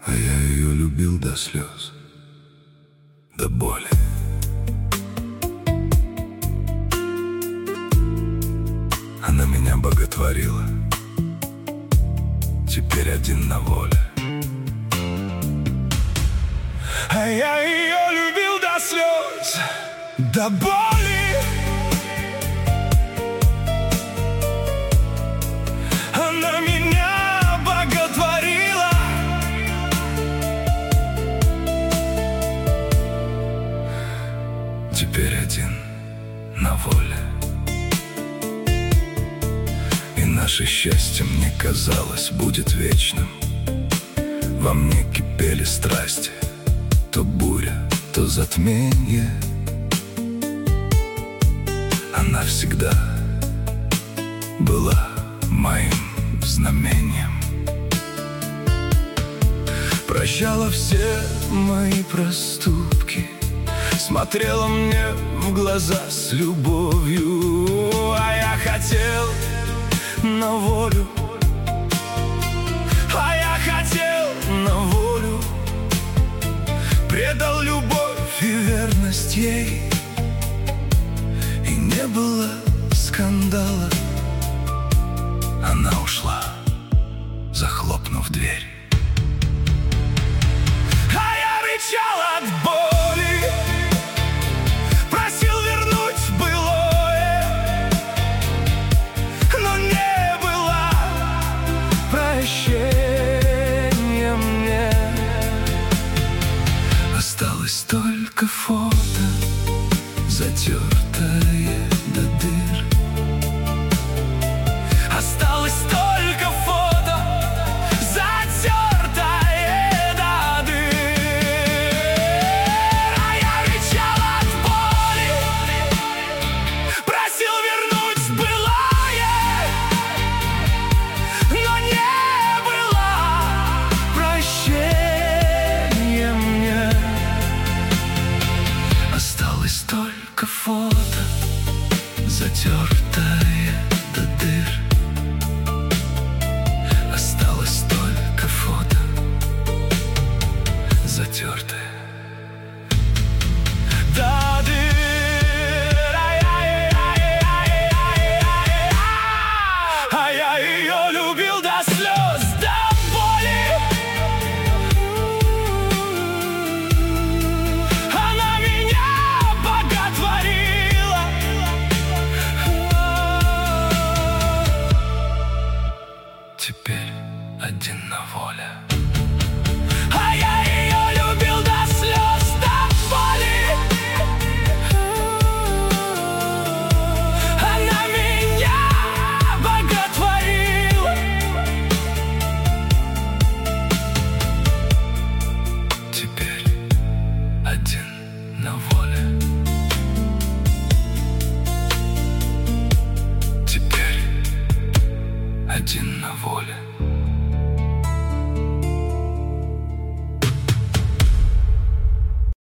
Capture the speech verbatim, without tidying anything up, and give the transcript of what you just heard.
А я ее любил до слез, до боли. Она меня боготворила, теперь один на воле. А я ее любил до слез, до боли. Она меня боготворила, теперь один на воле. И наше счастье, мне казалось, будет вечным. Во мне кипели страсти, то буря, то затмение. Она всегда была моим знамением. Прощала все мои проступки, смотрела мне в глаза с любовью. А я хотел на волю, а я хотел на волю. Предал любовь и верность ей, и не было скандала. Она ушла, захлопнув дверь. А я рычал от боли, просил вернуть былое, но не было прощения мне. Осталось только фото, затертое до дыр. Осталось только фото, затертое до дыр. А я кричал от боли, просил вернуть былое, но не было прощения мне. Осталось только фото, затертое до дыр. Осталось только фото, затертое до дыр. А я ее любил до слез, до боли. Она меня боготворила, теперь один на воле. А я ее любил до слез, до боли. Она меня боготворила, теперь один на воле. Теперь один на воле.